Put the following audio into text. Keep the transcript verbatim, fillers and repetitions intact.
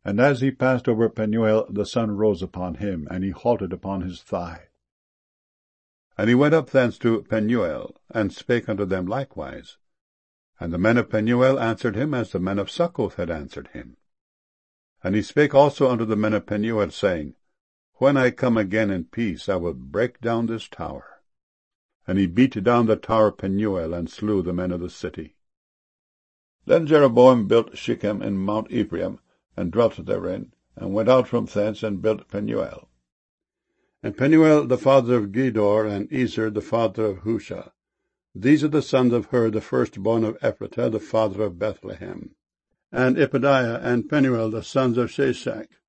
And as he passed over Penuel, the sun rose upon him, and he halted upon his thigh. And he went up thence to Penuel, and spake unto them likewise. And the men of Penuel answered him as the men of Succoth had answered him. And he spake also unto the men of Penuel, saying, When I come again in peace, I will break down this tower. And he beat down the tower of Penuel, and slew the men of the city. Then Jeroboam built Shechem in Mount Ephraim, and dwelt therein, and went out from thence, and built Penuel. And Penuel the father of Gedor, and Ezer the father of Husha. These are the sons of Hur, the firstborn of Ephratah, the father of Bethlehem. And Ipadiah and Penuel the sons of Sheshach.